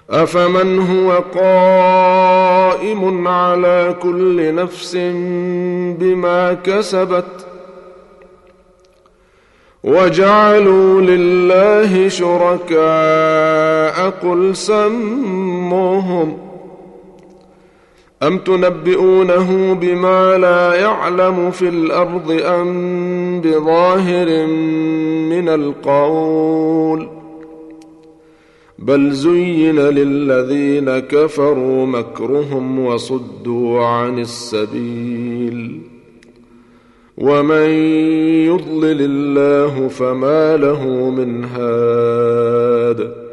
أفمن هو قائم على كل نفس بما كسبت وجعلوا لله شركاء قل سموهم أم تنبئونه بما لا يعلم في الأرض أم بظاهر من القول بل زين للذين كفروا مكرهم وصدوا عن السبيل ومن يضلل الله فما له من هاد